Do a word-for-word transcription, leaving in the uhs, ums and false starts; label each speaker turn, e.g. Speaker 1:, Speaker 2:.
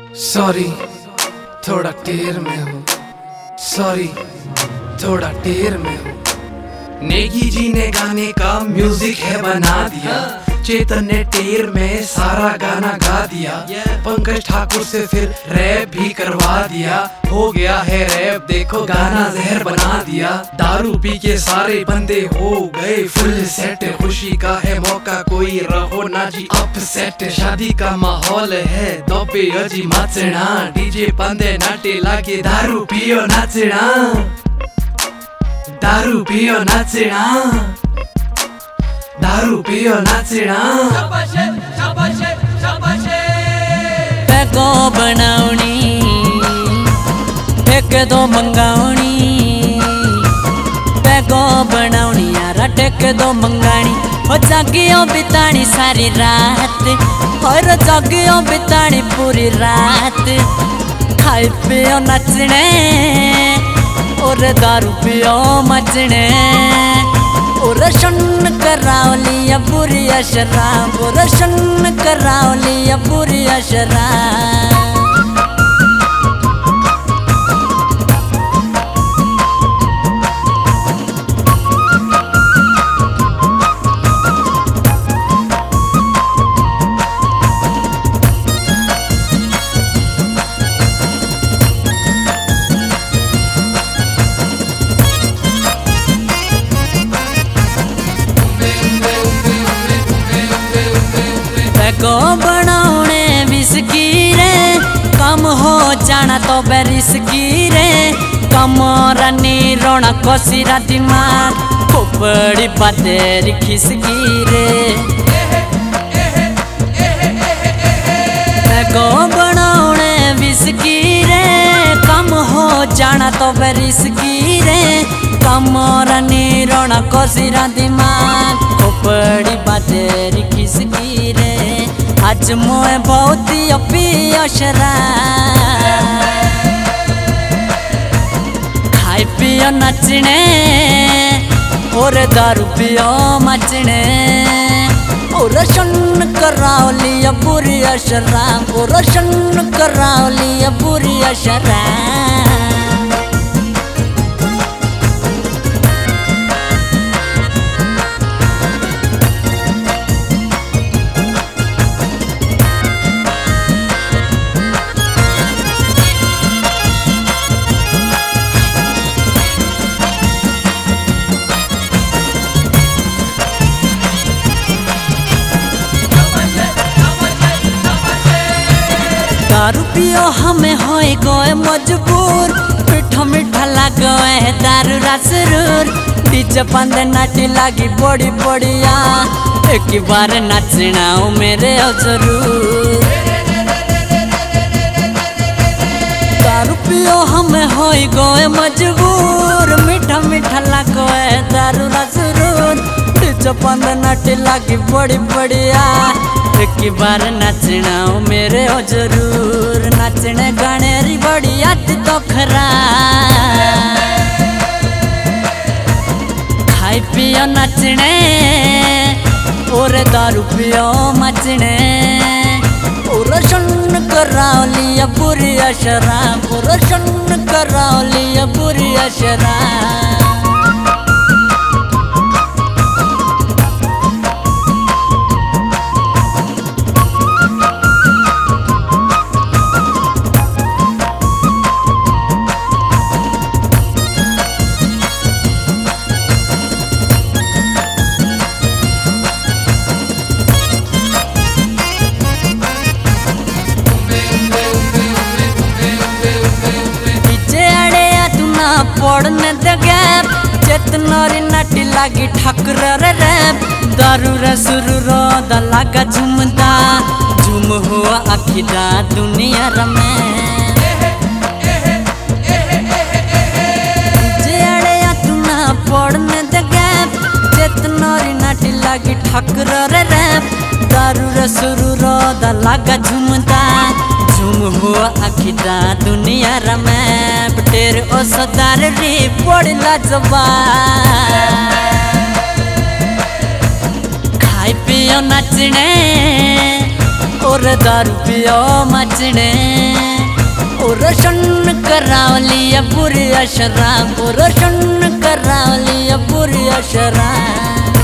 Speaker 1: Sorry थोड़ा टेर में हूँ, सॉरी थोड़ा टेर में हूँ। नेगी जी ने गाने का म्यूजिक है बना दिया, चेतन ने टेर में सारा गाना गा दिया, पंकज ठाकुर से फिर रैप भी करवा दिया। हो गया है रैप, देखो गाना जहर बना दिया। दारू पी के सारे बंदे हो गए फुल सेट, खुशी का है मौका कोई रहो ना जी अपसेट। शादी का माहौल है दोपे अजी माचना, डीजे पंदे नाटे लागे दारू पियो नाचना, दारू पियो नाचना, दारू पियो नाचना।
Speaker 2: पैगो बनाउनी टेक दो मंगाउनी, पैगो बनाउनी यार टेक दो मंगानी। हो जागियो बितानी सारी रात, और जागियो बितानी पूरी रात। खाई पियो नचने और दारू पियो मचने, और शन करावली बुरी शराब, और शन करावली बुरी शराब। पैगो बनाउने विस्की रे, कम हो जाना तो बेरिस्की रे। कमरानी रोना कोसीरा दिमाग, खोपड़ी बातेरी खिसकी रे। पैगो बनाउने विस्की रे, कम हो जाना तो बेरिस्की रे। कमरानी रोना कोसीरा दिमाग, खोपड़ी बातेरी खिसकी रे। आज मोए बहुत पियो शराब, खाई पियो नचने और दारू पियो मचने, और शन करावली बुरी शराब, और शन करावली बुरी शराब। दारू पियो हमें होए गए मजबूर, मीठा मीठा लागो है दारू रसरूर। डीजे पंदे नाटी लागी बड़ी बढ़िया, एक बार नाचना हो मेरे जरूर। दारू पियो हमें होए गए मजबूर, मीठा मीठा लागो है दारू रसरूर। डीजे पंदे नाटी लागी बड़ी बढ़िया, एक बार नाचना हो मेरे हो जरूर। नाचने गाने री बड़ी आदत तो खराब, खाई पियो नचने और दारू पियो मचने, और शन करावली बुरी शराब, और शन करावली बुरी शराब। पड़ने दे गैप, चेतनरी नाटी लागी ठाकुर रे रैप। दारू रसुरु रो दा लागा झुमदा, झुम हुआ आखिदा दुनिया रमे। जेड़े तुना पड़ने दे गैप, चेतनरी नाटी लागी ठाकुर रे रैप। दारू रसुरु रो दा लागा झुमदा, झुम हुआ आखिदा दुनिया रमे। टेर ओ सदार रे पड़ला जबा, खाई पियो नचने और दारू पियो मचने। रोशन करावली पुरी अशरा रोशन करावली पुरी अशरा